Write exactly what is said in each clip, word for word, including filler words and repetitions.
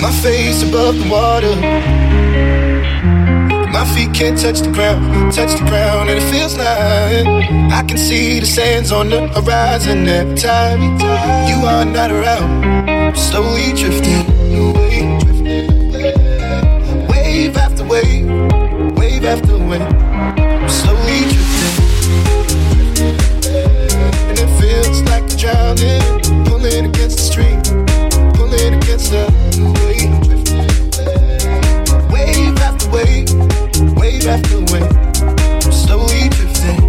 My face above the water. My feet can't touch the ground, touch the ground, and it feels like I can see the sands on the horizon every time you are not around. I'm slowly drifting away, wave after wave, wave after wave. I'm slowly drifting, and it feels like I'm drowning, pulling against the stream, pulling against the wave, wave after wave. Wave after wave, I'm slowly drifting,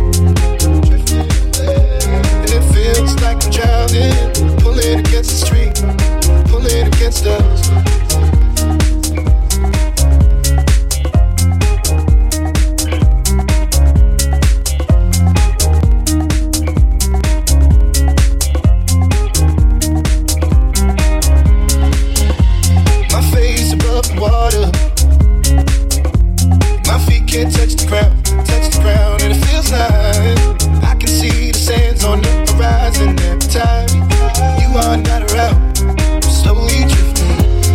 and it feels like I'm drowning, pulling against the stream, pulling against us. My face above the water. Can't touch the ground, touch the ground, and it feels like I can see the sands on the horizon every time you are not around. I'm slowly drifting.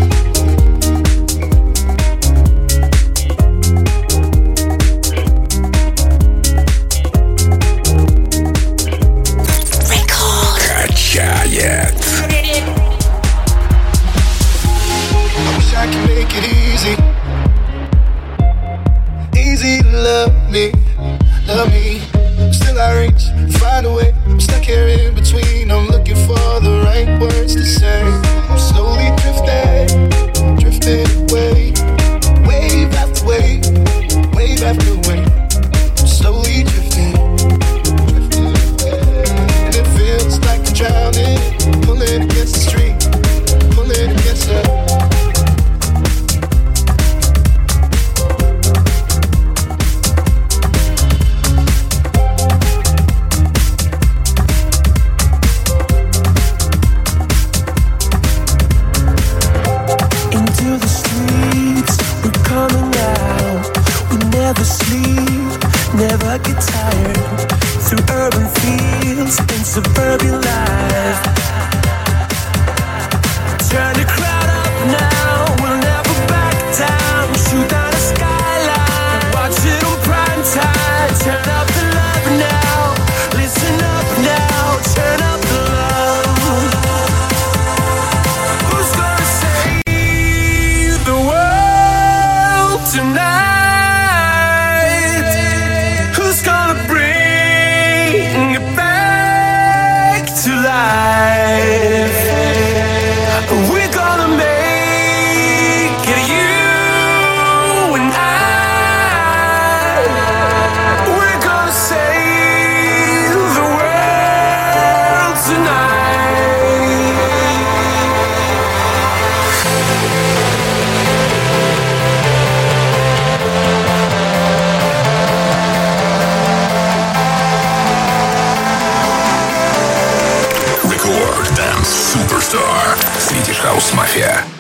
Record. Качает. I wish I could make it easy. Easy to love me, love me. Still I reach, find a way. I'm stuck here in between. I'm looking for the right words to say. I'm slowly drifting, drifting away. Wave after wave, wave after wave. I'm slowly drifting, and it feels like I'm drowning, pulling against the stream, pulling against the. Never get tired through urban fields and suburban life. Turn the crowd up now, we'll never back down. Shoot down the skyline, watch it on prime time. Turn up the love now, listen up now, turn up the love. Who's gonna save the world tonight? We're gonna make it, you and I. We're gonna save the world tonight. Record Dance Superstar. Swedish House Mafia.